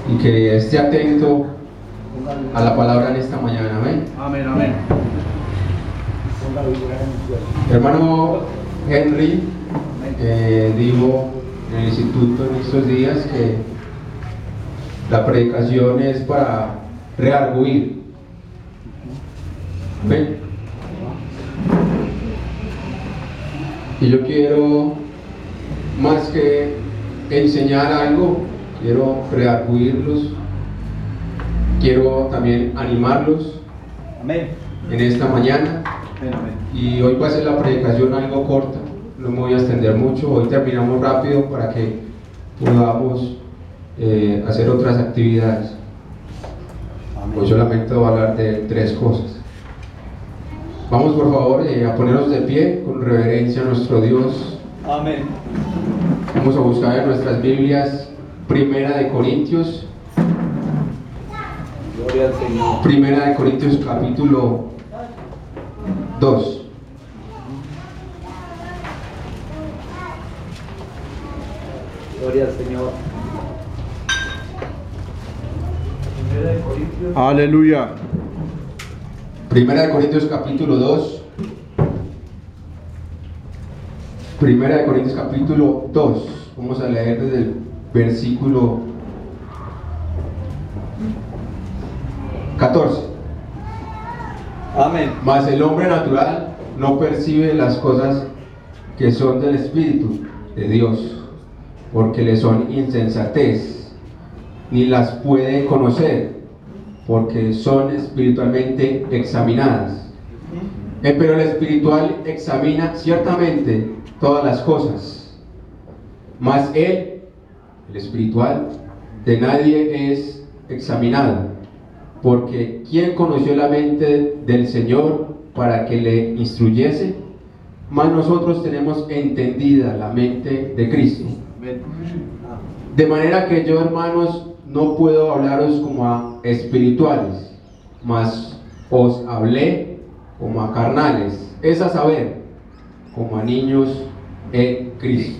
y que esté atento a la palabra en esta mañana. Amén. Amén, amén. Hermano Henry dijo en el instituto en estos días que la predicación es para redarguir. ¿Ven? Y yo quiero, más que enseñar algo, quiero redarguirlos, quiero también animarlos. Amén. En esta mañana. Amén, amén. Y hoy va a ser la predicación algo corta, no me voy a extender mucho, hoy terminamos rápido para que podamos hacer otras actividades. Amén. Hoy solamente voy a hablar de 3 cosas. Vamos por favor a ponernos de pie con reverencia a nuestro Dios. Amén. Vamos a buscar en nuestras Biblias Primera de Corintios. Gloria al Señor. Primera de Corintios capítulo 2. Gloria al Señor. Primera de Corintios. Aleluya. Primera de Corintios capítulo 2. Primera de Corintios capítulo 2. Vamos a leer desde el versículo 14. Amén. Mas el hombre natural no percibe las cosas que son del Espíritu de Dios, porque le son insensatez, ni las puede conocer, porque son espiritualmente examinadas. Pero el espiritual examina ciertamente todas las cosas, mas el espiritual, de nadie es examinado, porque ¿quién conoció la mente del Señor para que le instruyese? Mas nosotros tenemos entendida la mente de Cristo. De manera que yo, hermanos, no puedo hablaros como a espirituales, mas os hablé como a carnales, es a saber, como a niños en Cristo.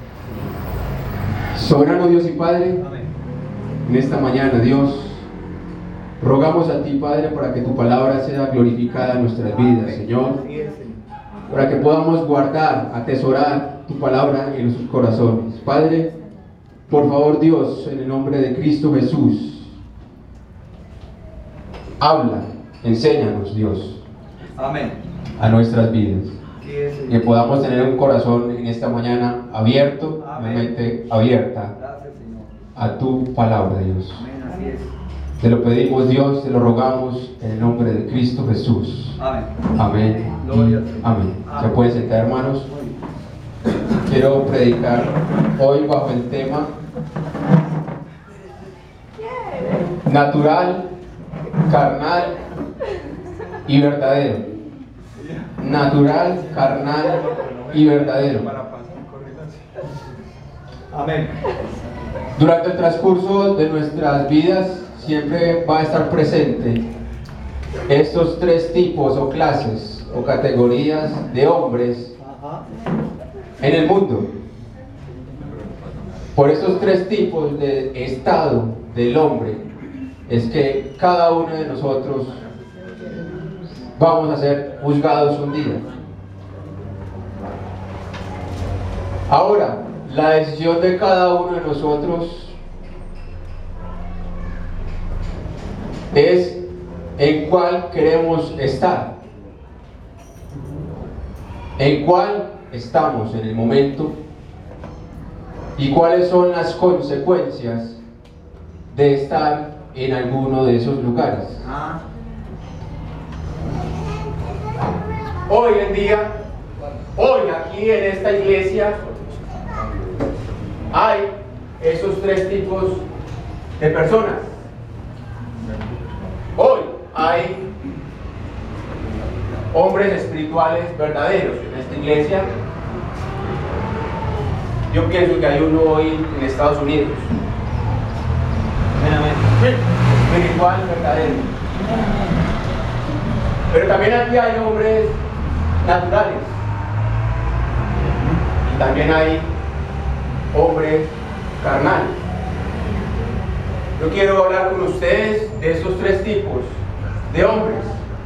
Soberano Dios y Padre, en esta mañana, Dios, rogamos a ti, Padre, para que tu palabra sea glorificada en nuestras vidas, Señor, para que podamos guardar, atesorar tu palabra en nuestros corazones. Padre, por favor, Dios, en el nombre de Cristo Jesús, habla, enséñanos, Dios, Amén. a nuestras vidas. Que podamos tener un corazón en esta mañana abierto, una mente abierta Gracias, Señor. a tu palabra, Dios. Amén, así es. Te lo pedimos, Dios, te lo rogamos en el nombre de Cristo Jesús. Amén. Amén. Gloria al Señor. Amén. ¿Se pueden sentar, hermanos? Quiero predicar hoy bajo el tema natural, carnal y verdadero. Natural, carnal y verdadero. Amén. Durante el transcurso de nuestras vidas siempre va a estar presente estos 3 tipos o clases o categorías de hombres en el mundo. Por estos 3 tipos de estado del hombre es que cada uno de nosotros vamos a ser juzgados un día. Ahora, la decisión de cada uno de nosotros es en cuál queremos estar, en cuál estamos en el momento y cuáles son las consecuencias de estar en alguno de esos lugares. Hoy en día, hoy aquí en esta iglesia, hay esos 3 tipos de personas. Hoy hay hombres espirituales verdaderos en esta iglesia. Yo pienso que hay uno hoy en Estados Unidos. Espiritual verdadero. Pero también aquí hay hombres naturales. Y también hay hombres carnales. Yo quiero hablar con ustedes de esos tres tipos de hombres.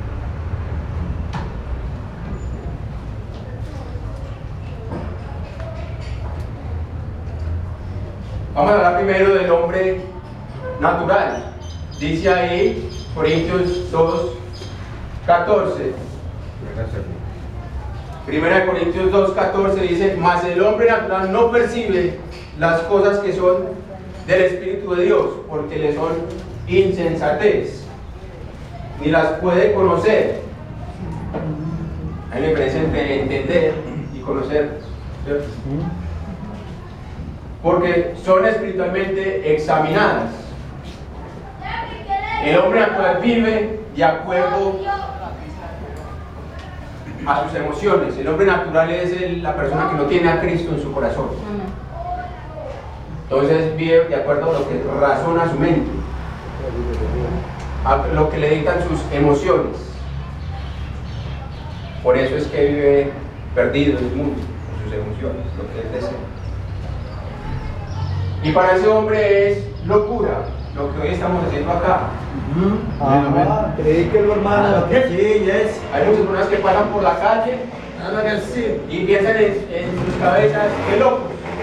Vamos a hablar primero del hombre natural. Dice ahí, Corintios 2, 14. Primera de Corintios 2, 14 dice: mas el hombre natural no percibe las cosas que son del Espíritu de Dios, porque le son insensatez, ni las puede conocer. Hay una diferencia entre entender y conocer, ¿cierto? Porque son espiritualmente examinadas. El hombre natural vive de acuerdo a sus emociones. El hombre natural es la persona que no tiene a Cristo en su corazón. Entonces vive de acuerdo a lo que razona su mente, a lo que le dictan sus emociones. Por eso es que vive perdido en el mundo, con sus emociones, lo que él desea. Y para ese hombre es locura lo que hoy estamos haciendo acá. Predíquelo, hermano. Sí, yes. Hay muchas personas que pasan por la calle y piensan en sus cabezas que locos.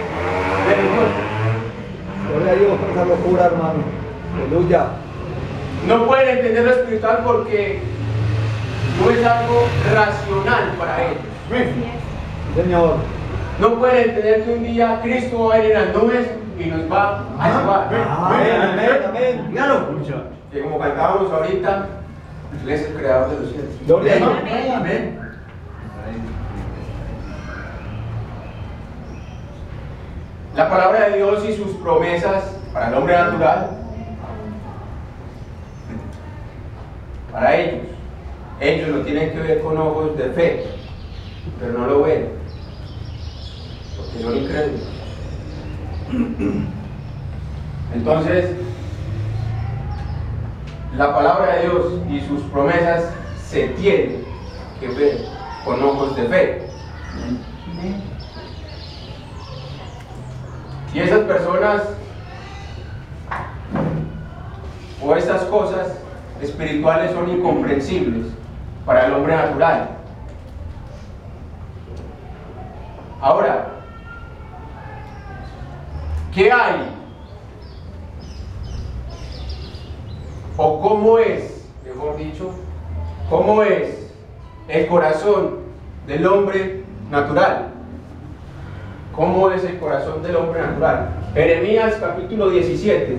Gloria a Dios por esa locura, hermano. Aleluya. No pueden entender lo espiritual porque no es algo racional para ellos. Sí, Señor. No pueden entender que un día Cristo va a ir en las nubes y nos va a llevar. Amén, amén, amén. Dígalo. Que como cantábamos ahorita, Él es el creador de los cielos. Gloria a Dios. Amén. La palabra de Dios y sus promesas para el hombre natural, para ellos lo tienen que ver con ojos de fe, pero no lo ven, porque son incrédulos. Entonces, la palabra de Dios y sus promesas se tienen que ver con ojos de fe. Y esas personas o estas cosas espirituales son incomprensibles para el hombre natural. Ahora, ¿qué hay? ¿O cómo es, mejor dicho, cómo es el corazón del hombre natural? ¿Cómo es el corazón del hombre natural? Jeremías capítulo 17.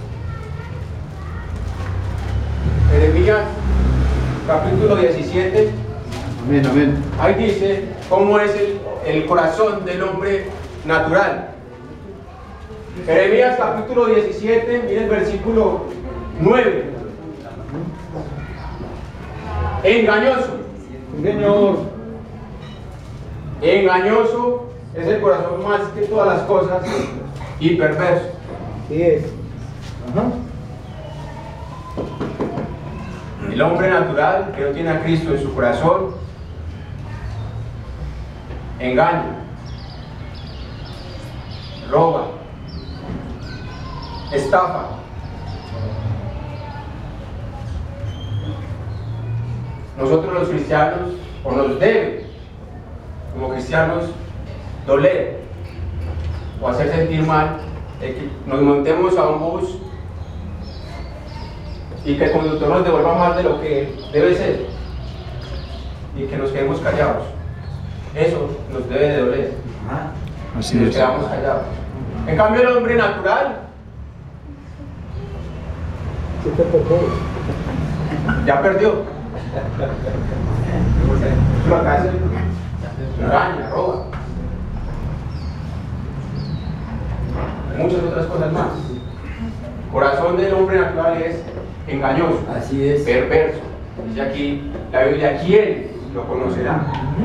Jeremías capítulo 17. Amén, amén. Ahí dice cómo es el corazón del hombre natural. Jeremías capítulo 17, mire el versículo 9. Engañoso. Señor. Engañoso es el corazón más que todas las cosas y perverso. Sí es. Ajá. El hombre natural que no tiene a Cristo en su corazón engaña, roba, estafa. Nosotros los cristianos, o nos debe, como cristianos, doler o hacer sentir mal de que nos montemos a un bus y que el conductor nos devuelva más de lo que debe ser y que nos quedemos callados. Eso nos debe de doler. Así nos es. quedamos callados. En cambio, el hombre natural ya perdió. Lo que hace engaña, roba. Muchas otras cosas más. El corazón del hombre natural es engañoso, Así es. perverso. Dice aquí la Biblia: ¿quién lo conocerá?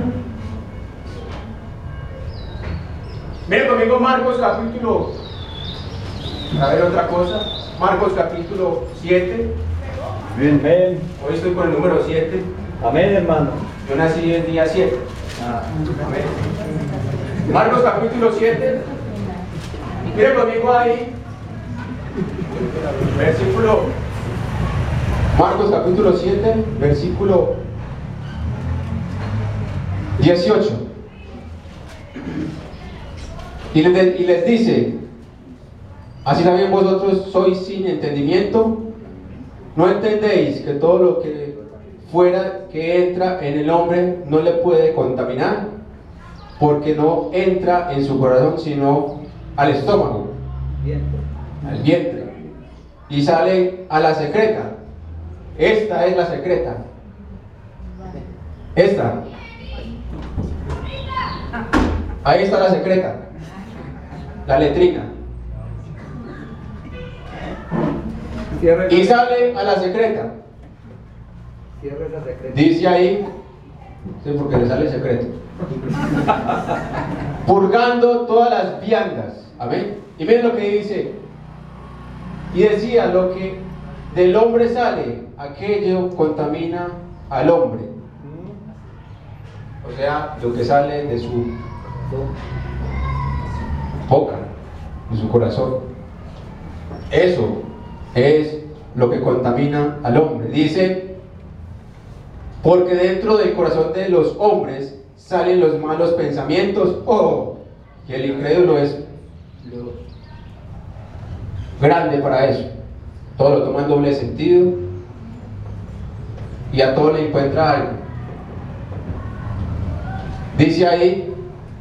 Miren conmigo Marcos capítulo, a ver otra cosa, Marcos capítulo 7. Amén. Amén. Hoy estoy con el número 7. Amén, hermano. Yo nací el día 7. Amén. Marcos capítulo 7. Miren conmigo ahí Versículo, Marcos capítulo 7, versículo 18. Y les dice: así también vosotros sois sin entendimiento. ¿No entendéis que todo lo que fuera que entra en el hombre no le puede contaminar? Porque no entra en su corazón sino al estómago, al vientre, y sale a la secreta. Esta es la secreta. Esta. Ahí está la secreta. La letrina. Y sale a la secreta. Dice ahí, sí, porque le sale el secreto. Purgando todas las viandas. Amén. Y miren lo que dice. Y decía: lo que del hombre sale, aquello contamina al hombre. O sea, lo que sale de su boca, de su corazón. Eso es lo que contamina al hombre. Dice: porque dentro del corazón de los hombres salen los malos pensamientos. Oh, que el incrédulo es grande para eso. Todo lo toma en doble sentido y a todo le encuentra algo. Dice ahí: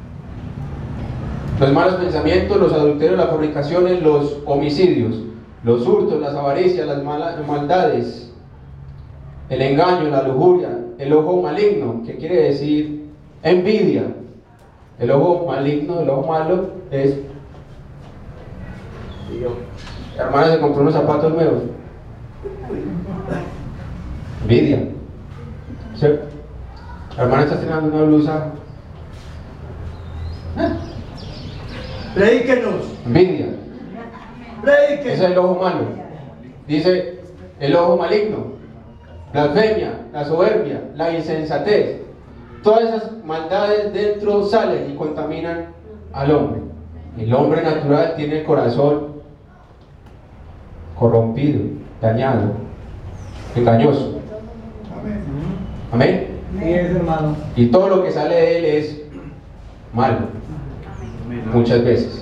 los malos pensamientos, los adulterios, las fornicaciones, los homicidios, los hurtos, las avaricias, las maldades, el engaño, la lujuria, el ojo maligno, que quiere decir envidia. El ojo maligno, el ojo malo es... La hermana se compró unos zapatos nuevos. Envidia. ¿Sí? La hermana está estrenando una blusa. Predíquenos. Envidia. Predíquenos. Ese es el ojo malo. Dice el ojo maligno. Blasfemia, la soberbia, la insensatez. Todas esas maldades dentro salen y contaminan al hombre. El hombre natural tiene el corazón corrompido, dañado, engañoso. Amén. Sí, es, hermano. Y todo lo que sale de él es malo. Muchas veces.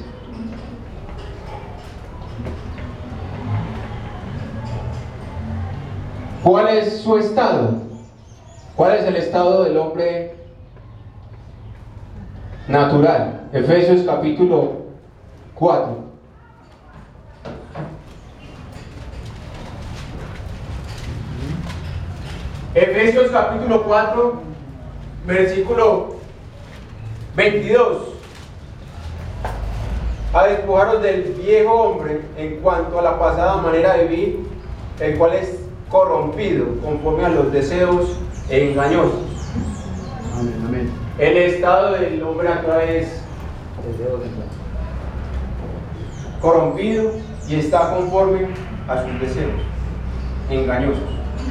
¿Cuál es su estado? ¿Cuál es el estado del hombre natural? Efesios capítulo 4. Efesios capítulo 4, versículo 22. A despojaros del viejo hombre en cuanto a la pasada manera de vivir, el cual es corrompido conforme a los deseos engañosos. Amén, amén. El estado del hombre actual es corrompido y está conforme a sus deseos engañosos.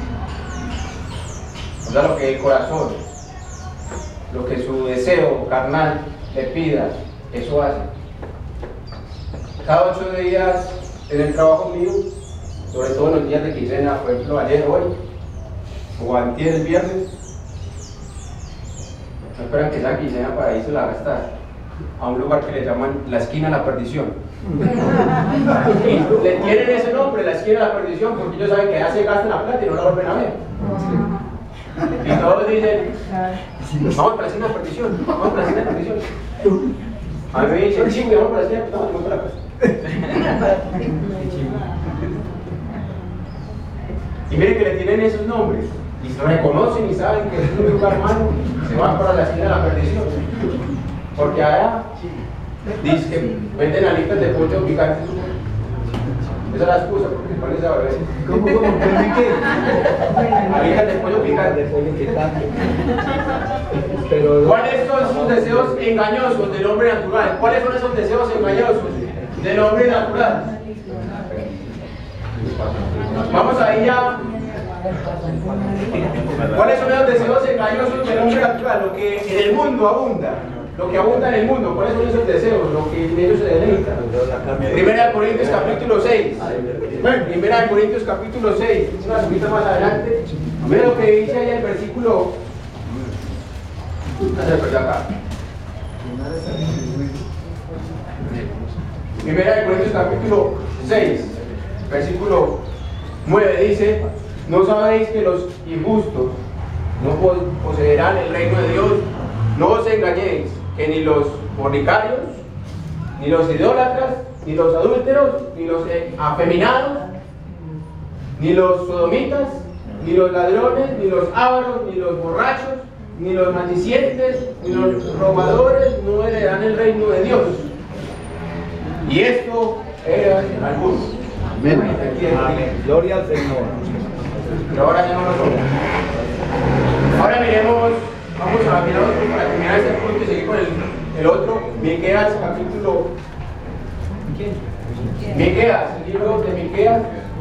O sea, lo que el corazón, lo que su deseo carnal le pida, eso hace. Cada 8 días en el trabajo mío, sobre todo en los días de quincena, por ejemplo ayer, hoy, o antier el viernes, no esperan que sea quincena para irse a gastar a un lugar que le llaman la esquina de la perdición. Y le tienen ese nombre, la esquina de la perdición, porque ellos saben que ya se gastan la plata y no la vuelven a ver. Y todos dicen: vamos para la esquina de la perdición, vamos para la esquina de la perdición. A mí me dicen: sí, vamos para la esquina, no, vamos para la casa. Y miren que le tienen esos nombres y se reconocen y saben que es un lugar malo, se van para la esquina de la perdición. Porque allá dice que venden alitas de pollo picante. Esa es la excusa porque pones a beber. ¿Cómo? ¿Qué? Alitas de pollo picante. Pero... ¿Cuáles son sus deseos engañosos del hombre natural? ¿Cuáles son esos deseos engañosos del hombre natural? Vamos ahí ya. ¿Cuáles son los deseos engañosos del hombre natural? Lo que en el mundo abunda. lo que abunda en el mundo. ¿Cuáles son esos deseos? Lo que en ellos se deleitan. Primera de Corintios capítulo 6. Primera de Corintios capítulo 6. Una subida más adelante. Ve lo que dice ahí el versículo. Acá. Primera de Corintios capítulo 6, versículo 9 dice: ¿no sabéis que los injustos no poseerán el reino de Dios? No os engañéis, que ni los fornicarios, ni los idólatras, ni los adúlteros, ni los afeminados, ni los sodomitas, ni los ladrones, ni los ávaros, ni los borrachos, ni los maldicientes, ni los robadores no heredarán el reino de Dios. Y esto era algunos. Amén. Gloria al Señor. Pero ahora ya no lo somos. Ahora miremos, vamos a mirar otro para terminar este punto y seguir con el otro. Miqueas capítulo. Miqueas, el libro de Miqueas.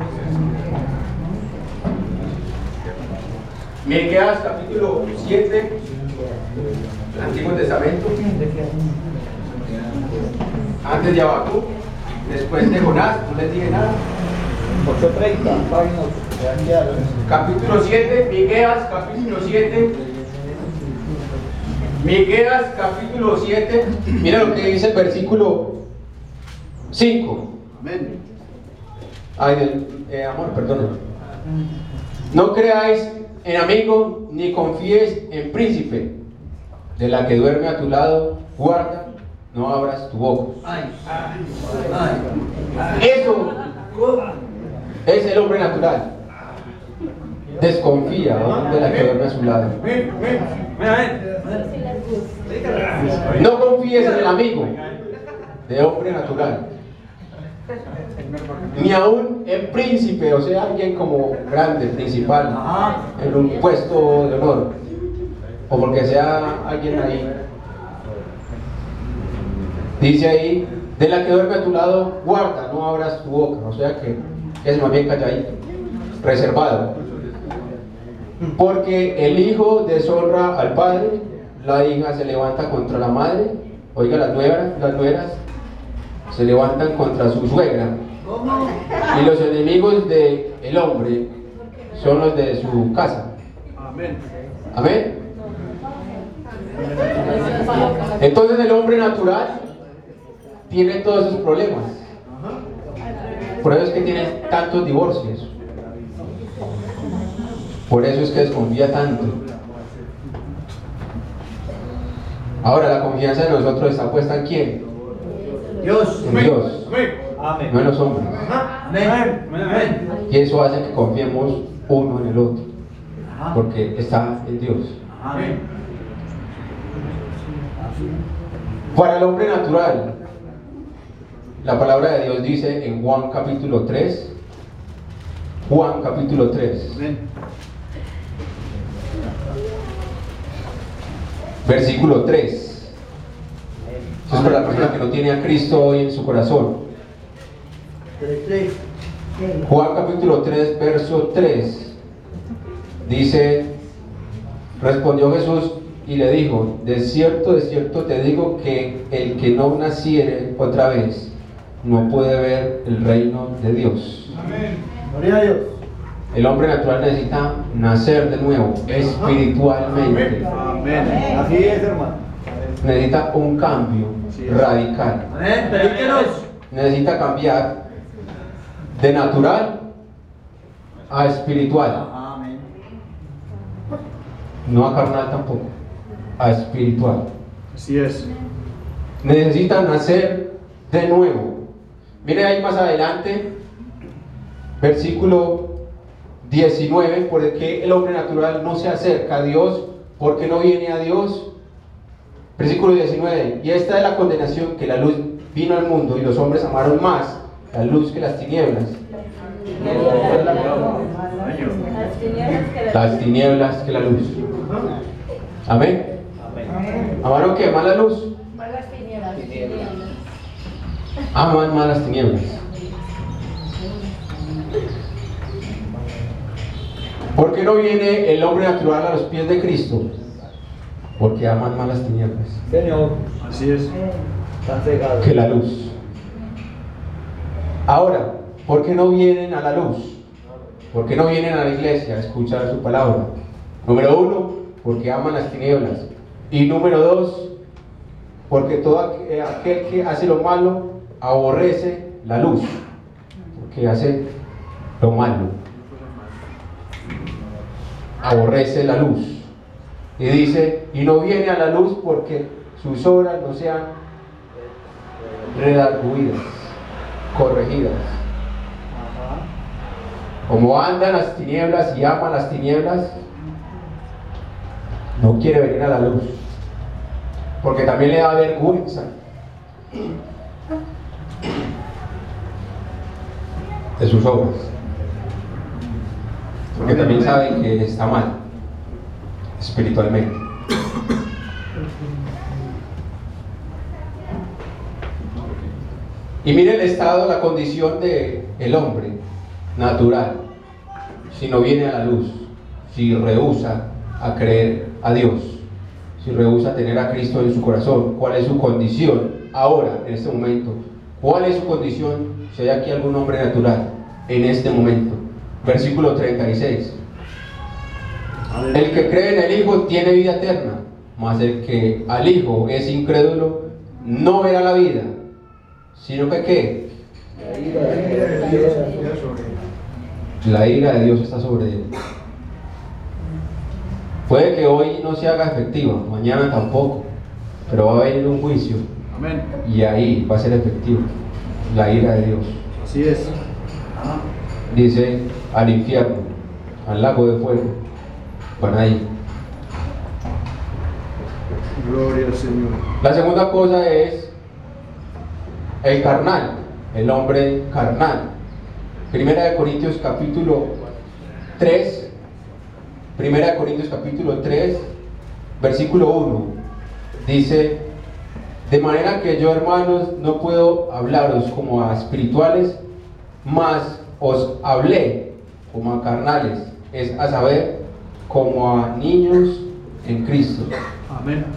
Miqueas capítulo 7, Antiguo Testamento. Antes de Habacuc, después de Jonás, no les dije nada. 8:30, página 8. Capítulo 7, Miqueas capítulo 7. Miqueas capítulo 7. Mira lo que dice el versículo 5. Amén. Ay, amor, perdón. No creáis en amigo, ni confíes en príncipe. De la que duerme a tu lado, guarda, no abras tu boca. Eso es el hombre natural. Desconfía de la que duerme a su lado. No confíes en el amigo de hombre natural, ni aún en príncipe, o sea, alguien como grande, principal, en un puesto de honor, o porque sea alguien ahí. Dice ahí: de la que duerme a tu lado, guarda, no abras tu boca, o sea que es más bien calladito, reservado. Porque el hijo deshonra al padre, la hija se levanta contra la madre. Oiga, las nueras se levantan contra su suegra. Y los enemigos del hombre son los de su casa. Amén. Amén. Entonces el hombre natural tiene todos esos problemas. Por eso es que tiene tantos divorcios. Por eso es que desconfía tanto. Ahora, la confianza de nosotros está puesta ¿en quién? Dios. En Dios, Amén. no en los hombres. Amén. Y eso hace que confiemos uno en el otro, porque está en Dios. Amén. Para el hombre natural, la palabra de Dios dice en Juan capítulo 3, Juan capítulo 3, Amén. versículo 3. Eso es para la persona que no tiene a Cristo hoy en su corazón. Juan capítulo 3, verso 3. Dice: respondió Jesús y le dijo: de cierto te digo que el que no naciere otra vez no puede ver el reino de Dios. Amén. Gloria a Dios. El hombre natural necesita nacer de nuevo, espiritualmente. Amén. Así es, hermano. Necesita un cambio radical. Amén. Predíquenos. Necesita cambiar de natural a espiritual. Amén. No a carnal tampoco, a espiritual. Así es. Necesita nacer de nuevo. Mire ahí más adelante, versículo 19, por el que el hombre natural no se acerca a Dios, porque no viene a Dios. Versículo 19: y esta es la condenación, que la luz vino al mundo y los hombres amaron más la luz que las tinieblas. Las tinieblas que la luz. Amén. ¿Amaron qué? ¿Más la luz? Aman más las tinieblas. ¿Por qué no viene el hombre natural a los pies de Cristo? porque aman más las tinieblas Señor, Así es. están cegados. que la luz. Ahora, ¿por qué no vienen a la luz? ¿Por qué no vienen a la iglesia a escuchar su palabra? Número 1, porque aman las tinieblas. Y número 2, porque todo aquel que hace lo malo aborrece la luz, porque hace lo malo, aborrece la luz. Y dice, y no viene a la luz porque sus obras no sean redarguidas, corregidas. Ajá. Como anda en las tinieblas y ama las tinieblas, no quiere venir a la luz, porque también le da vergüenza de sus obras, porque también saben que está mal espiritualmente. Y mire el estado, la condición del hombre natural, si no viene a la luz, si rehúsa a creer a Dios, si rehúsa a tener a Cristo en su corazón. ¿Cuál es su condición ahora, en este momento? ¿Cuál es su condición si hay aquí algún hombre natural en este momento? Versículo 36. El que cree en el Hijo tiene vida eterna, mas el que al Hijo es incrédulo no verá la vida, sino que ¿qué? La ira de Dios está sobre él. Puede que hoy no se haga efectiva, mañana tampoco, pero va a venir un juicio. Amén. Y ahí va a ser efectivo la ira de Dios. Así es. Dice, al infierno, al lago de fuego, van ahí. Gloria al Señor. La segunda cosa es el carnal, el hombre carnal. Primera de Corintios capítulo 3, Primera de Corintios capítulo 3, versículo 1, dice, de manera que yo, hermanos, no puedo hablaros como a espirituales, mas os hablé como a carnales, es a saber, como a niños en Cristo. Amén.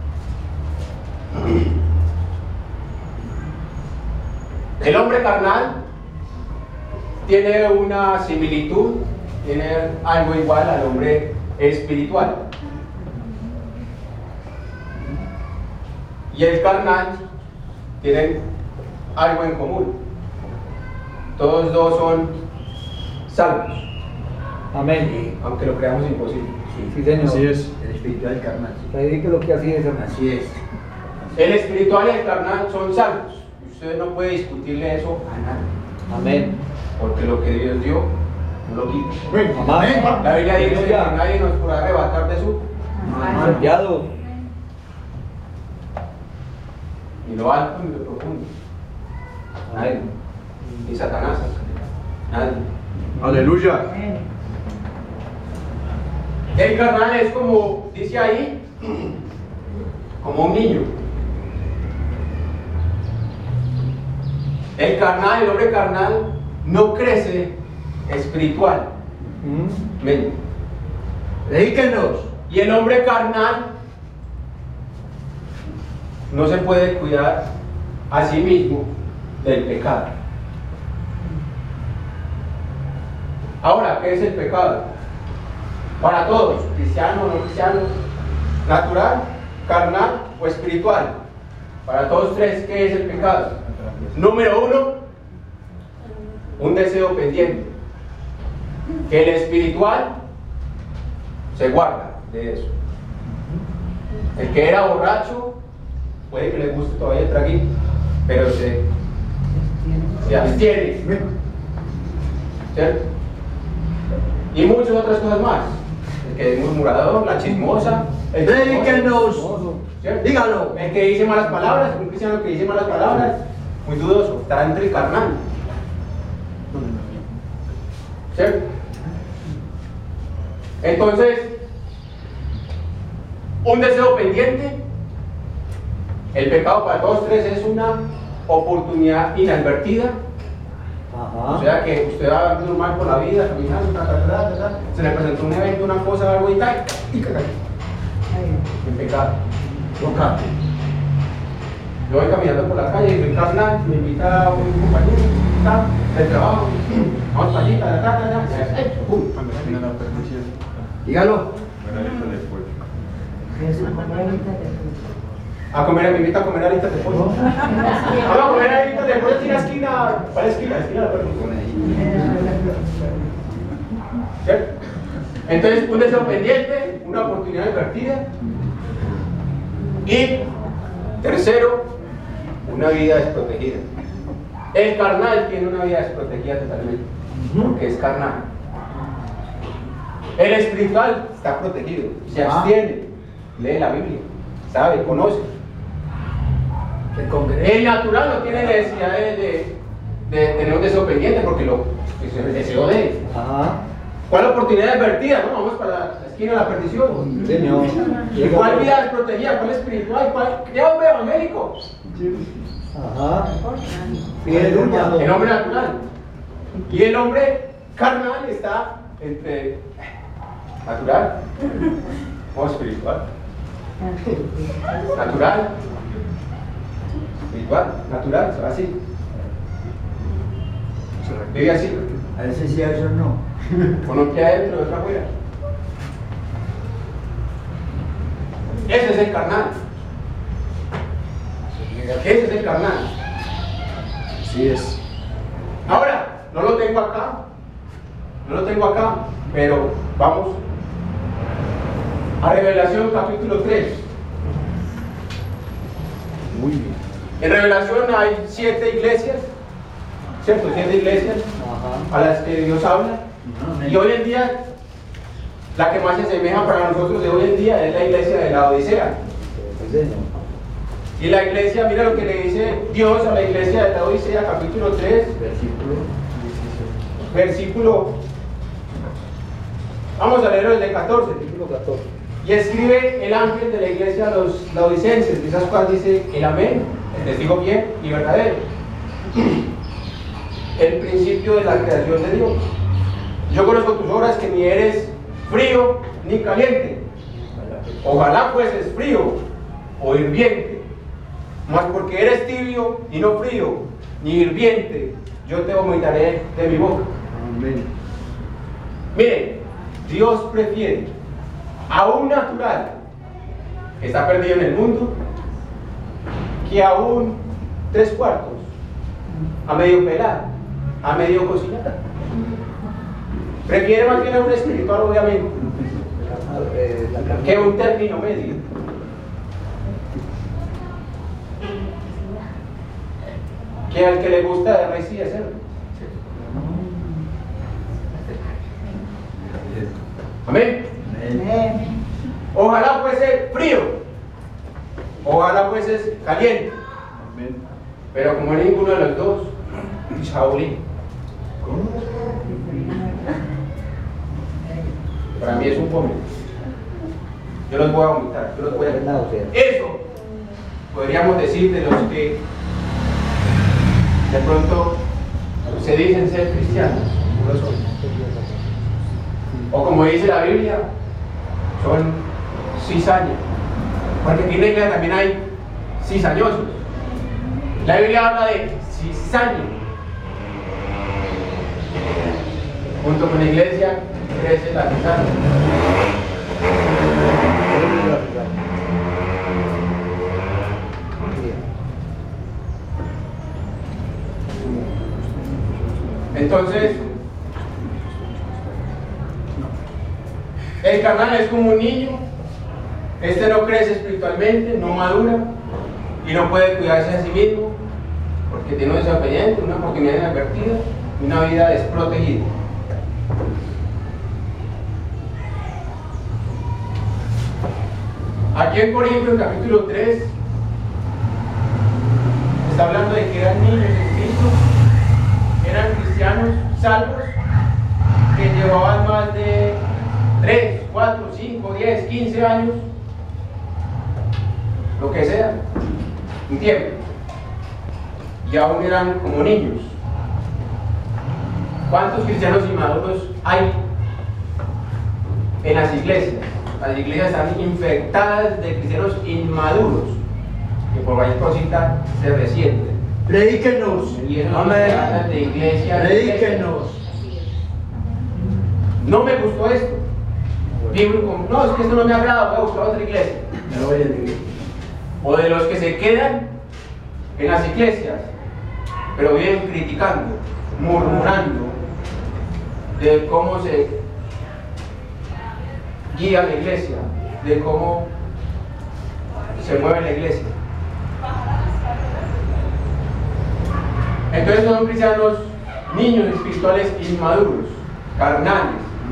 El hombre carnal tiene una similitud, tiene algo igual al hombre espiritual. Y el carnal tienen algo en común. Todos dos son salvos, Amén. aunque lo creamos imposible. Sí, Señor. Así es. El espiritual y carnal. Predique lo que así es, hermano. Así es. El espiritual y el carnal son salvos. Usted no puede discutirle eso a nadie, Amén. porque lo que Dios dio, no lo quita. Amén. La Biblia dice que nadie nos podrá arrebatar de su Sellado. ni lo alto ni lo profundo. Nadie. Ni Satanás. Nadie. Aleluya. El carnal es como, dice ahí, como un niño. El carnal, el hombre carnal, no crece espiritualmente. Predíquenos. Y el hombre carnal no se puede cuidar a sí mismo del pecado. Ahora, ¿qué es el pecado? Para todos, cristiano, no cristiano, natural, carnal o espiritual. Para todos tres, ¿qué es el pecado? Número 1, un deseo pendiente. Que el espiritual se guarda de eso. El que era borracho, puede que le guste todavía el traguito, pero se abstiene. ¿Cierto? Y muchas otras cosas más. El que es murmurador, la chismosa, el Predíquenos. ¿cierto? Dígalo. El que dice malas palabras, un cristiano que dice malas palabras, muy dudoso, estará entre el carnal. ¿Cierto? Entonces, un deseo pendiente, el pecado para todos tres es una oportunidad inadvertida. O Ajá. sea que usted va normal por la vida, caminando, se le presentó un evento, una cosa, algo y tal, y caga. en pecado. No cambia. Yo voy caminando por la calle y soy carnal, me invita un compañero, del trabajo, vamos para allí, pum, Dígalo. a comer, me invita a comer alitas de pollo. Vamos a comer alitas de pollo en la esquina, ¿cuál esquina? Esquina de la Perú. ¿Cierto? Entonces, un deseo pendiente, una oportunidad invertida. Y tercero, una vida desprotegida. El carnal tiene una vida desprotegida totalmente, porque es carnal. El espiritual está protegido, se abstiene, lee la Biblia, sabe, conoce. El natural no tiene necesidad de tener un deseo pendiente, porque es el deseo de él. ¿Cuál oportunidad advertida? No, vamos para la esquina de la perdición. Señor. ¿Cuál vida desprotegida? ¿Cuál espiritual? ¿Cuál? ¿Qué hombre evangélico? Fiel, hermano. El hombre natural. Y el hombre carnal está entre natural o espiritual. Natural. Espiritual. Natural. Se va así. Vive así. A veces sí, a veces no. Uno queda adentro, otro afuera. Ese es el carnal. Ese es el carnal. Así es. Ahora, no lo tengo acá. No lo tengo acá. Pero vamos a Revelación capítulo 3. Muy bien. En Revelación hay 7 iglesias. ¿Cierto? 7 iglesias a las que Dios habla. Y hoy en día, la que más se asemeja para nosotros de hoy en día es la iglesia de la Odisea. Y la iglesia, mira lo que le dice Dios a la iglesia de la Odisea, capítulo 3, versículo. Vamos a leerlo desde 14. Y escribe el ángel de la iglesia a los laodicenses, esas cuales dice el amén, el testigo fiel y verdadero. El principio de la creación de Dios. Yo conozco tus obras, que ni eres frío ni caliente. Ojalá fueses frío o hirviente. Mas porque eres tibio y no frío ni hirviente, yo te vomitaré de mi boca. Amén. Miren, Dios prefiere a un natural que está perdido en el mundo que a un 3/4, a medio pelar, a medio cocinar. Prefiere más bien a un espiritual, obviamente, que un término medio. Que al que le gusta de rey sí es él. Amén. Ojalá fuese frío, ojalá fuese caliente. Amén. Pero como ninguno de los dos, Shaolin. Para mí es un vómito. Yo los voy a vomitar, yo los voy a vomitar. Eso podríamos decir de los que de pronto se dicen ser cristianos, no lo son. O como dice la Biblia, son cizañas. Porque aquí en la iglesia también hay cizañosos. La Biblia habla de cizaña. Junto con la iglesia crece la cizaña. Entonces, el carnal es como un niño. Este no crece espiritualmente, no madura y no puede cuidarse a sí mismo porque tiene un deseo pendiente, una oportunidad inadvertida y una vida desprotegida. Aquí en Corintios, en capítulo 3, está hablando de que eran niños en Cristo, eran cristianos salvos que llevaban más de 3, 4, 5, 10, 15 años, lo que sea, un tiempo, y aún eran como niños. ¿Cuántos cristianos inmaduros hay en las iglesias? las iglesias están infectadas de cristianos inmaduros, que por cualquier cosita se resienten. Predíquenos. Y eso no Amén. se trata de iglesia. Predíquenos. No me gustó esto. No, es que esto no me agrada, voy a buscar otra iglesia. Me voy a la iglesia. O de los que se quedan en las iglesias, pero vienen criticando, murmurando de cómo se guía la iglesia, de cómo se mueve la iglesia. Entonces son cristianos, niños espirituales inmaduros, carnales.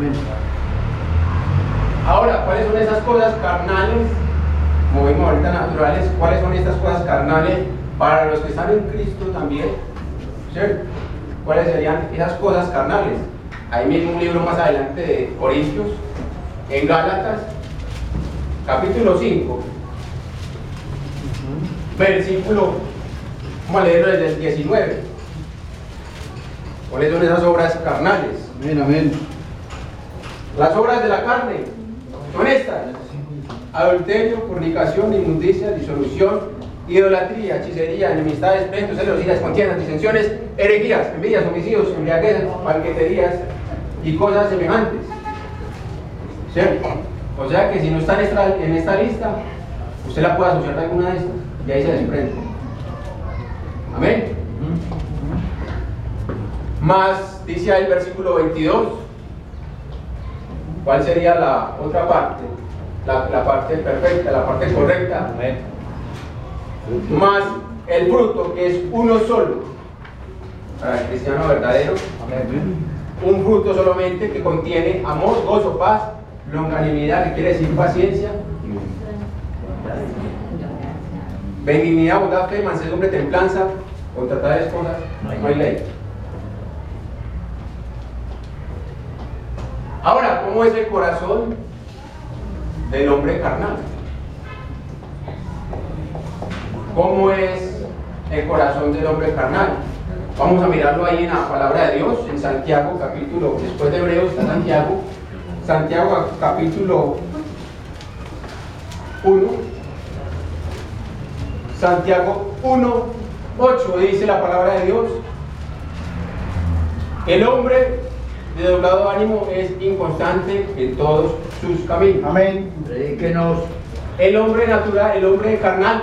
Ahora, ¿cuáles son esas cosas carnales? Como vimos ahorita, naturales. ¿Cuáles son estas cosas carnales para los que están en Cristo también? ¿Cierto? ¿Cuáles serían esas cosas carnales? Ahí mismo un libro más adelante de Corintios, en Gálatas, capítulo 5, versículo, vamos a leerlo desde el 19. ¿Cuáles son esas obras carnales? Amén, amén. Las obras de la carne son estas: adulterio, fornicación, inmundicia, disolución, idolatría, hechicería, enemistades, pleitos, celos, iras, contiendas, disensiones, herejías, envidias, homicidios, embriaguezas, banqueterías y cosas semejantes. ¿Cierto? O sea que si no está en esta lista, usted la puede asociar a alguna de estas y ahí se desprende. Amén. Más dice ahí el versículo 22. ¿Cuál sería la otra parte? La parte perfecta, la parte correcta. Amén. Más el fruto, que es uno solo para el cristiano verdadero. Amén. Un fruto solamente que contiene amor, gozo, paz, longanimidad, que quiere decir paciencia, benignidad, bondad, fe, mansedumbre, templanza. Contra tales cosas no hay ley. Ahora, ¿cómo es el corazón del hombre carnal? ¿Cómo es el corazón del hombre carnal? Vamos a mirarlo ahí en la palabra de Dios, en Santiago, capítulo, después de Hebreos está Santiago, Santiago, capítulo 1, Santiago 1, 8, dice la palabra de Dios: el hombre de doblado ánimo es inconstante en todos sus caminos. Amén. Predíquenos. El hombre natural, el hombre carnal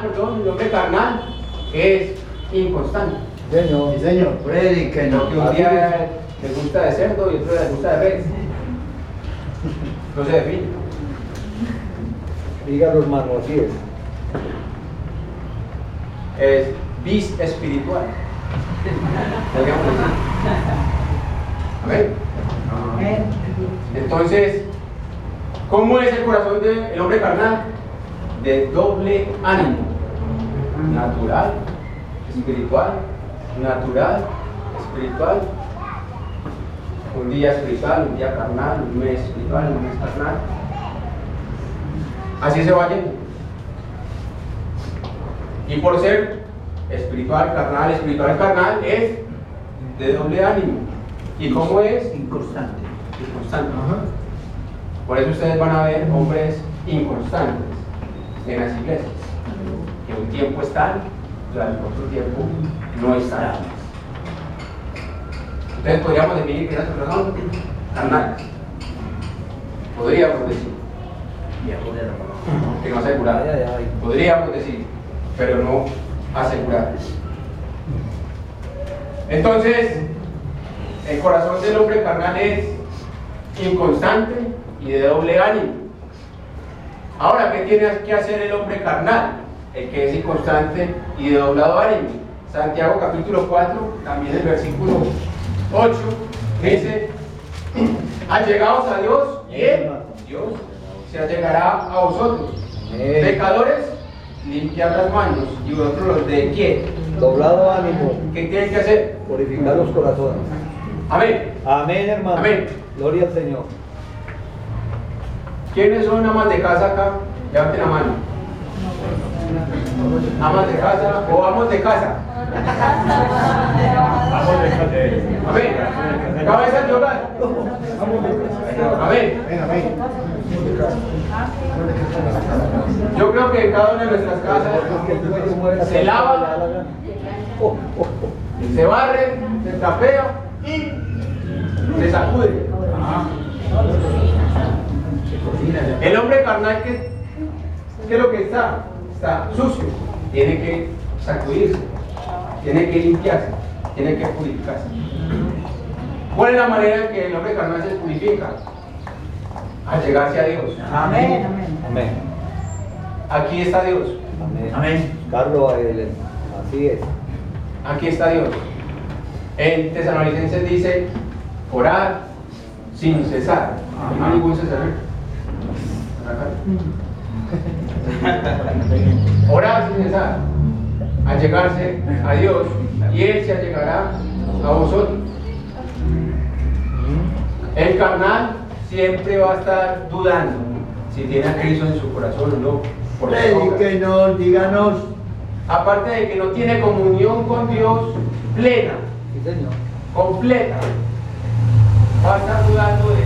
es inconstante. Señor. Sí, señor. Predíquenos. Porque un día le gusta de cerdo y otro le gusta de res. No se define. Dígalo, hermano, así es. Es bis espiritual. Podríamos decir. Amén. Entonces, ¿cómo es el corazón del hombre carnal? De doble ánimo. Natural, espiritual, natural, espiritual. Un día espiritual, un día carnal, un mes espiritual, un mes carnal. Así se va yendo. Y por ser espiritual, carnal es de doble ánimo. ¿Y cómo es? Inconstante. Inconstante. Por eso ustedes van a ver hombres inconstantes en las iglesias, que un tiempo están, durante otro tiempo no están. Entonces podríamos definir que esas personas son carnales. Podríamos decir. Que no asegurar. Podríamos decir, pero no asegurar. Entonces, el corazón del hombre carnal es inconstante y de doble ánimo. Ahora, ¿qué tiene que hacer el hombre carnal? El que es inconstante y de doblado ánimo. Santiago capítulo 4, también el versículo 8, dice: allegaos a Dios y Él, Dios, se allegará a vosotros. Pecadores, limpiad las manos. ¿Y vosotros los de quién? Doblado ánimo. ¿Qué tienen que hacer? Purificar los corazones. Amén. Amén, hermano. Amén. Gloria al Señor. ¿Quiénes son amas de casa acá? Levanten la mano. Amas de casa o amos de casa. Amén. Cabezas de hogar. Amén. Yo creo que en cada una de nuestras casas se lava, se barre, se trapea y se sacude. El hombre carnal, ¿qué es lo que está? Está sucio. Tiene que sacudirse, tiene que limpiarse, tiene que purificarse. ¿Cuál es la manera en que el hombre carnal se purifica? Al llegarse a Dios. Amén. Amén. Aquí está Dios. Amén. Carlos, así es. Aquí está Dios. En Tesalonicenses dice, orar sin cesar. No hay ningún cesar. Orar sin cesar. Al llegarse a Dios, y Él se allegará a vosotros. El carnal siempre va a estar dudando si tiene a Cristo en su corazón o no. Por eso, Predíquenos, díganos. aparte de que no tiene comunión con Dios plena, Sí, Señor. completa, va a estar dudando de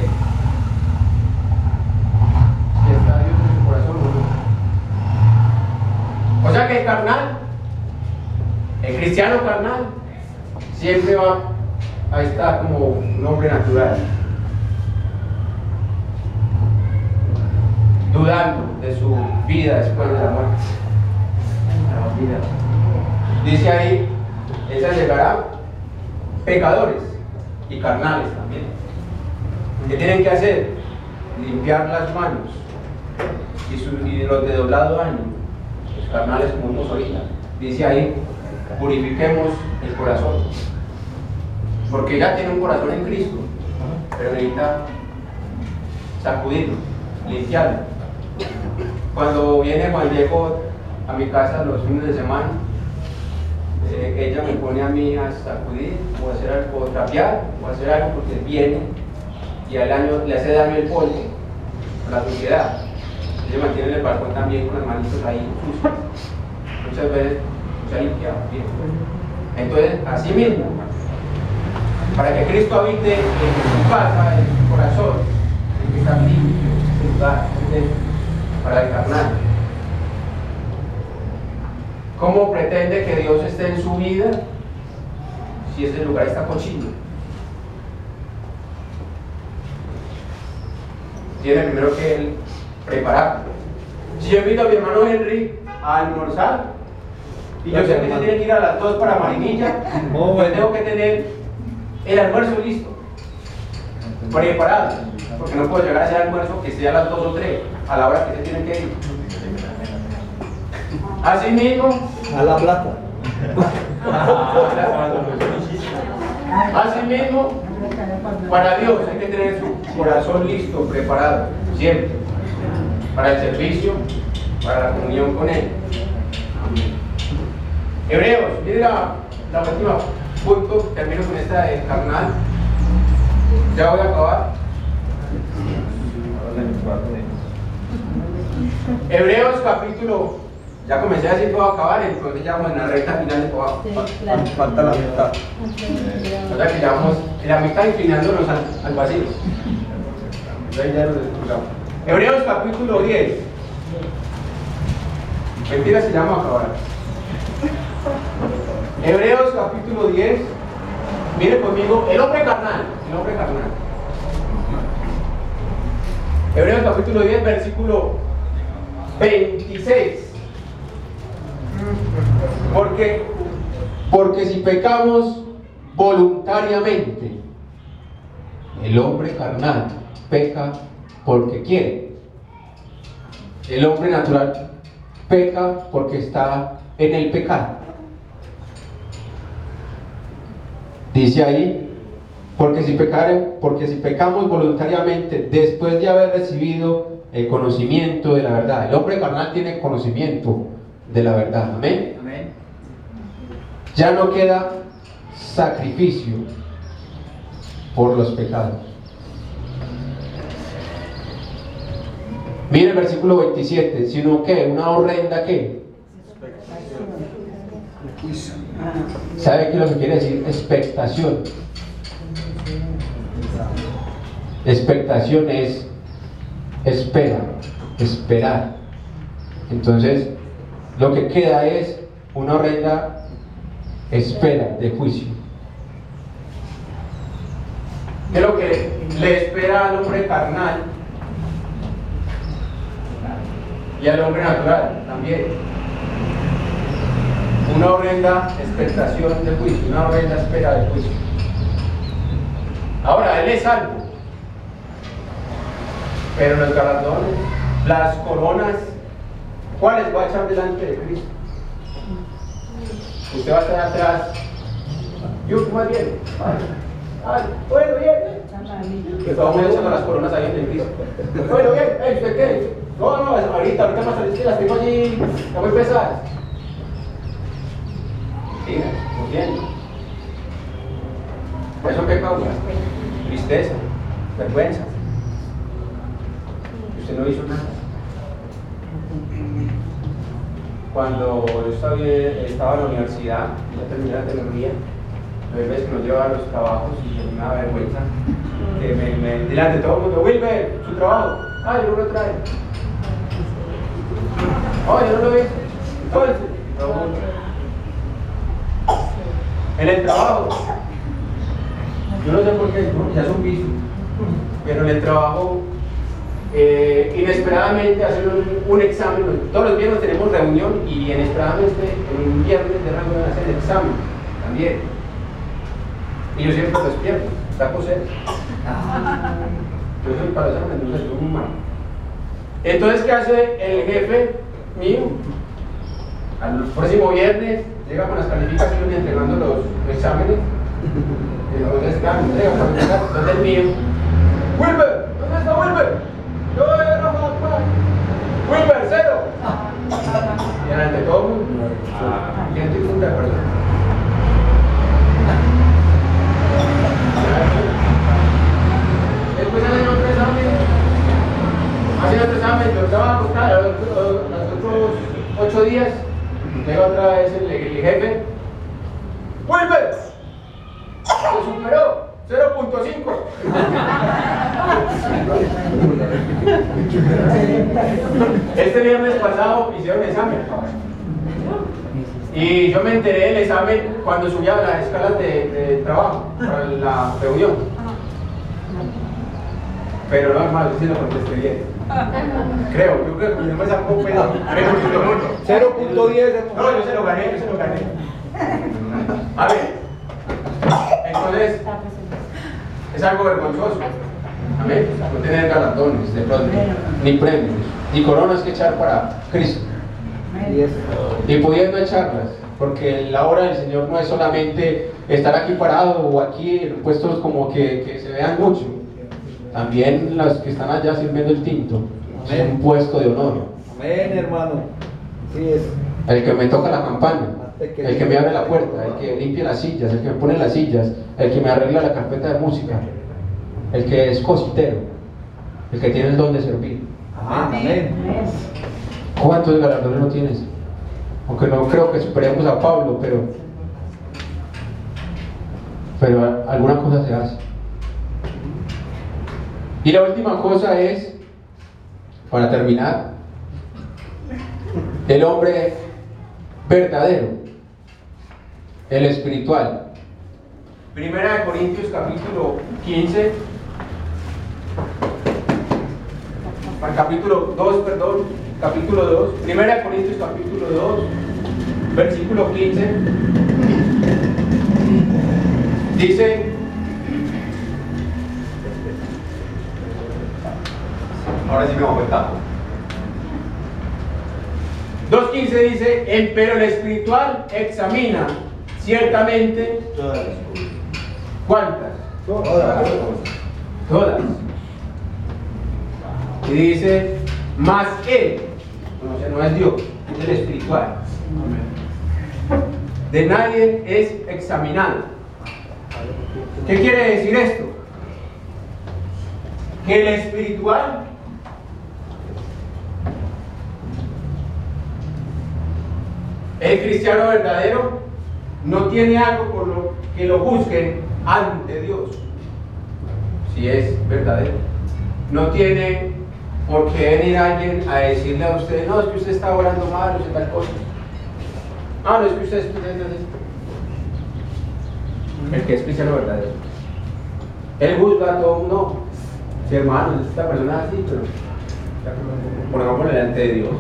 si está Dios en su corazón o no. O sea que el carnal, el cristiano carnal, siempre va a estar como un hombre natural, dudando de su vida después de la muerte. Dice ahí, Él se llegará pecadores y carnales también. ¿Qué tienen que hacer? Limpiar las manos y los de doblado ánimo, los carnales como vimos ahorita. Dice ahí, purifiquemos el corazón, porque ya tiene un corazón en Cristo, pero necesita sacudirlo, limpiarlo. Cuando viene Juan Diego a mi casa los fines de semana, ella me pone a mí a sacudir o a hacer algo, o trapear o hacer algo, porque viene y al año le hace daño el polvo, la suciedad. Ella mantiene en el balcón también con las manitos ahí sucias. Muchas veces se ha limpiado bien. Entonces, así mismo, para que Cristo habite en su casa, en su corazón, tiene que estar limpio, ese lugar, para el carnal. ¿Cómo pretende que Dios esté en su vida si ese lugar está cochino? Tiene primero que él prepararlo. Si yo invito a mi hermano Henry a almorzar y yo sé que se tiene que ir a las 2 para Marinilla, pues tengo que tener el almuerzo listo, preparado, porque no puedo llegar a ese almuerzo que esté a las 2 o 3 a la hora que se tiene que ir. Así mismo, A la plata. así mismo, para Dios hay que tener su corazón listo, preparado, siempre, para el servicio, para la comunión con Él. Hebreos, mire la última punto, termino con esta de carnal. Ya voy a acabar. Hebreos capítulo, ya comencé a decir que voy a acabar, entonces ya vamos en la recta final de todo. Falta la mitad. O sea que ya vamos en la mitad inclinándonos al vacío. Entonces ya nos descuidamos. Hebreos capítulo 10. Mentira, si ya vamos a acabar. Hebreos capítulo 10. Mire conmigo, el hombre carnal. El hombre carnal. Hebreos capítulo 10, versículo 26. Porque si pecamos voluntariamente, el hombre carnal peca porque quiere. El hombre natural peca porque está en el pecado. Dice ahí, porque si pecamos voluntariamente después de haber recibido el conocimiento de la verdad. El hombre carnal tiene conocimiento de la verdad. Amén. Amén. Ya no queda sacrificio por los pecados. Mire el versículo 27, sino que una horrenda ¿qué? ¿Sabe qué es lo que quiere decir? Expectación. Expectación es espera, esperar. Entonces, lo que queda es una horrenda espera de juicio. ¿Qué es lo que le espera al hombre carnal y al hombre natural también? Una horrenda expectación de juicio, una horrenda espera de juicio. Ahora, él es salvo, pero los galardones, las coronas, ¿cuáles va a echar delante de Cristo? Usted va a estar atrás. Yo, más bien. Bueno, bien. Que todo el mundo echando las coronas ahí en el Cristo. Bueno, bien. ¿Usted qué? No, ahorita más que las tengo allí, están muy pesadas. Siga, muy bien. ¿Eso qué causa? Tristeza, vergüenza. Usted no hizo nada. Cuando yo estaba en la universidad, ya terminé la teología, hay veces que nos lleva a los trabajos y a mí me da vergüenza que me delante de todo el mundo, Wilber, su trabajo, yo no lo trae. Yo no lo vi. Entonces, todo el mundo. En el trabajo, yo no sé por qué, ya es un vicio, pero en el trabajo, inesperadamente hacen un examen. Todos los viernes tenemos reunión y inesperadamente en un viernes de reunión hacen el examen también. Y yo siempre despierto, saco sed. Yo soy para esa mendoza, soy muy malo. Entonces, ¿qué hace el jefe mío? Al próximo viernes llega con las calificaciones entregando los exámenes. Entonces, ¿dónde es el mío? ¡Wilber! ¿Dónde está Wilber? Yo era Rafa. ¡Wilber, cero! Y ante todo el mundo. ¿Quién te junta, perdón? Después hacen otro examen, yo estaba acostado los otros 8 días, llega otra vez el jefe. ¡Wilber! Se superó, 0.5. Este viernes pasado hicieron examen. Y yo me enteré del examen cuando subía las escalas de trabajo para la reunión. Pero no, hermano, yo sí lo contesté bien. Creo que yo me sacó pero 0.10. No, yo se lo gané. A ver, entonces, es algo vergonzoso. Amén. No tener galardones de pronto, ni premios, ni coronas que echar para Cristo. Y pudiendo echarlas, porque la obra del Señor no es solamente estar aquí parado o aquí en puestos como que se vean mucho. También las que están allá sirviendo el tinto es un puesto de honor. Amén, hermano. Sí es. El que me toca la campana, el que me abre la puerta, el que limpia las sillas, el que me pone las sillas, el que me arregla la carpeta de música, el que es cositero, el que tiene el don de servir. Amén. ¿Cuántos galardones no tienes? Aunque no creo que superemos a Pablo, pero alguna cosa se hace. Y la última cosa es, para terminar, el hombre verdadero, el espiritual. Primera de Corintios capítulo 15, capítulo 2, Primera de Corintios capítulo 2, versículo 15, dice: ahora sí me voy a contar. 2.15 dice: pero el espiritual examina ciertamente Todas las cosas. ¿cuántas? Todas. Y dice: más él, o sea, no es Dios, es el espiritual. De nadie es examinado. ¿Qué quiere decir esto? Que el espiritual el cristiano verdadero no tiene algo por lo que lo juzguen ante Dios, si es verdadero. No tiene por qué venir alguien a decirle a usted, no, es que usted está orando mal, o sea, tal cosa. Ah, no, es que usted es el que es cristiano verdadero. Él juzga a todo mundo. Sí, hermano, esta persona es así, pero pongámoslo delante de Dios.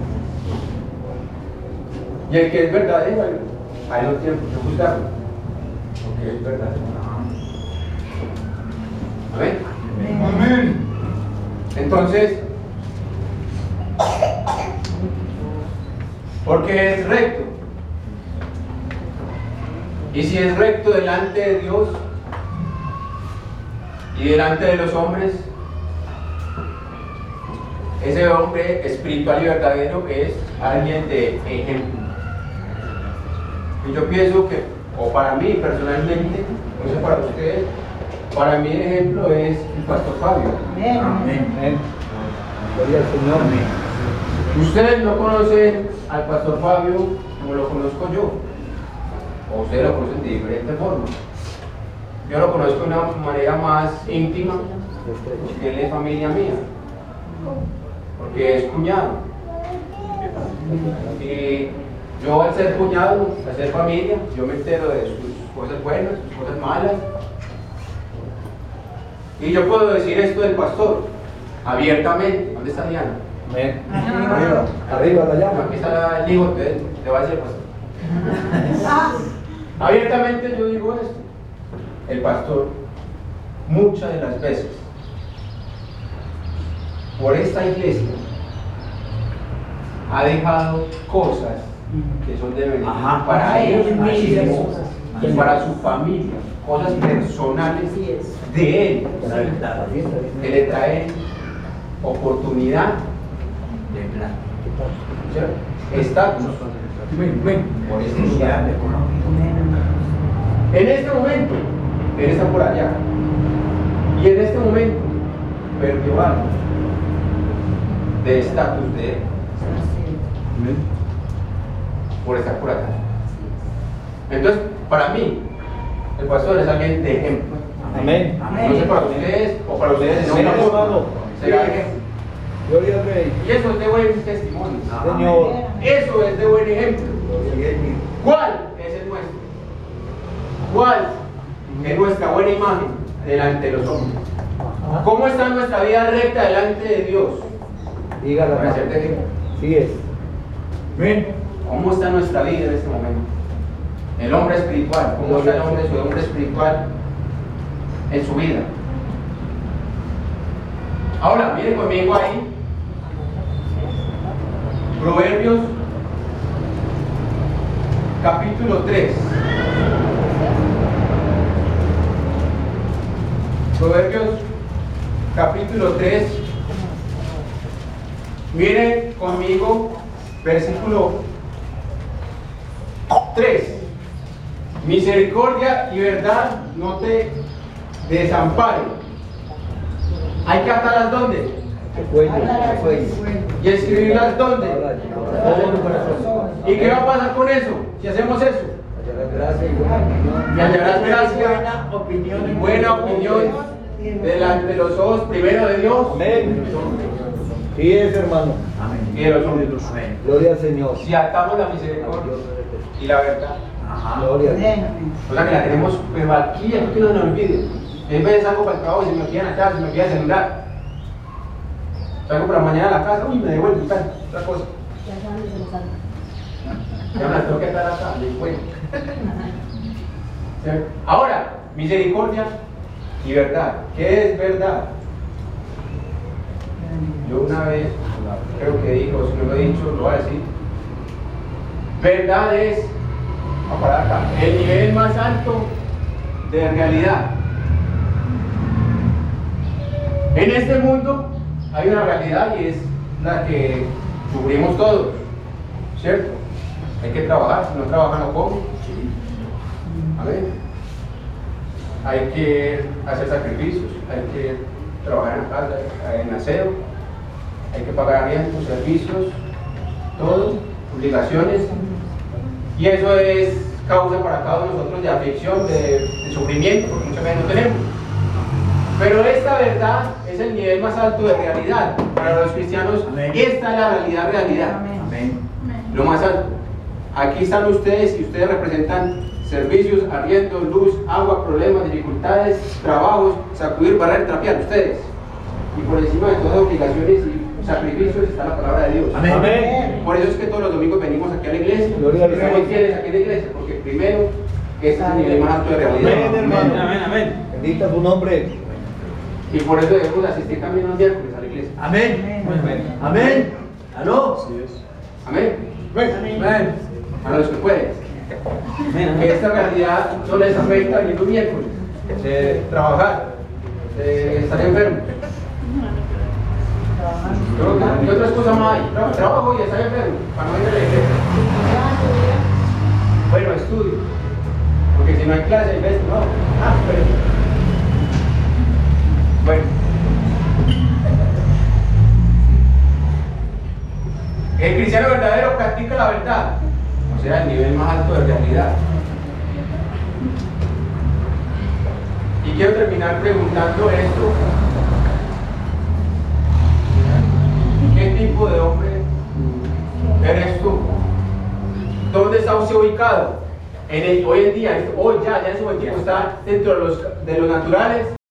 Y el que es verdadero, ahí no tiene por qué juzgarlo, porque es verdadero. Amén. Amén. Entonces, porque es recto. Y si es recto delante de Dios y delante de los hombres, ese hombre espiritual y verdadero es alguien de ejemplo. Y yo pienso que, o para mí personalmente, no sé para ustedes, para mí el ejemplo es el pastor Fabio. Amén. Amén. Gloria al Señor. Ustedes no conocen al pastor Fabio como lo conozco yo, o ustedes lo conocen de diferente forma. Yo lo conozco de una manera más íntima, porque él es familia mía, porque es cuñado. Y yo, al ser cuñado, al ser familia, yo me entero de sus cosas buenas, sus cosas malas. Y yo puedo decir esto del pastor abiertamente. ¿Dónde está Diana? Amén. Arriba, arriba la llama. Aquí está el hijo, te va a decir el pastor. Abiertamente yo digo esto. El pastor, muchas de las veces, por esta iglesia, ha dejado cosas que son de beneficio para él mismo y para su familia, cosas personales de él, que le traen oportunidad, estatus, por este lugar. En este momento, él está por allá, y en este momento perdió algo de estatus de él por estar por acá. Entonces, para mí, el pastor es alguien de ejemplo. Amén. No sé para ustedes o para ustedes no, Amén, hermano. será ejemplo. Gloria al Rey. Y eso es de buen testimonio. Señor. Eso es de buen ejemplo. ¿Cuál es el nuestro? ¿Cuál es nuestra buena imagen delante de los hombres? ¿Cómo está nuestra vida recta delante de Dios? Dígala. Para ser de ejemplo. Sí es. Amén. ¿Cómo está nuestra vida en este momento? El hombre espiritual, ¿cómo está el hombre, su hombre espiritual en su vida? Ahora, miren conmigo ahí, Proverbios capítulo 3. Proverbios capítulo 3. Miren conmigo, versículo 3. Misericordia y verdad no te desamparen. Hay que atarlas ¿dónde? Cuello. Y escribirlas ¿dónde? ¿Y qué va a pasar con eso? Si hacemos eso. Y hallarás gracia y buena opinión delante de los ojos primero de Dios Amén. Sí es, hermano. y de los hombres. Gloria al Señor. Si atamos la misericordia y la verdad, Gloria al Señor. o sea que la tenemos, pero aquí no nos olvide. En vez de salgo para el trabajo y se me olvidan acá, se me olvida el celular. Salgo por la mañana a la casa, uy, me devuelvo y tal, otra cosa. Ya me la tengo que estar acá, después. Ahora, misericordia y verdad. ¿Qué es verdad? Yo una vez, creo que digo, si no lo he dicho, lo voy a decir. Verdad es, vamos para acá, el nivel más alto de realidad. En este mundo hay una realidad y es la que sufrimos todos, ¿cierto? Hay que trabajar, si no trabajan no comen. Amén. Hay que hacer sacrificios, hay que trabajar en casa, en aseo, hay que pagar arriendos, servicios, todo, obligaciones. Y eso es causa para cada uno de nosotros de aflicción, de sufrimiento, porque muchas veces no tenemos. Pero esta verdad es el nivel más alto de realidad. Para los cristianos, Amén. esta es la realidad. Amén. Lo más alto. Aquí están ustedes y ustedes representan servicios, arriendo, luz, agua, problemas, dificultades, trabajos, sacudir, barrer, trapear, ustedes. Y por encima de todas obligaciones y sacrificios está la palabra de Dios. Amén. Por eso es que todos los domingos venimos aquí a la iglesia. Gloria a Dios. Estamos fieles aquí en la iglesia, porque primero, este es el nivel más alto de realidad. Amén, hermano. Amén. Bendita tu nombre. Y por eso debemos asistir también los miércoles a la iglesia. Amén. Amén. ¿Aló? Así es. Amén. Amén. Para los que pueden. Que esta realidad no les afecta ni un miércoles. De trabajar, de estar enfermo. ¿Qué otras cosas más hay? Trabajo y estar enfermo, para no ir a la iglesia. Bueno, estudio. Porque si no hay clase, hay veces, no. Pero... Bueno. El cristiano verdadero practica la verdad, o sea, el nivel más alto de realidad. Y quiero terminar preguntando esto. ¿Qué tipo de hombre eres tú? ¿Dónde está usted ubicado? Hoy en día, hoy ya en su buen tiempo está dentro de los naturales.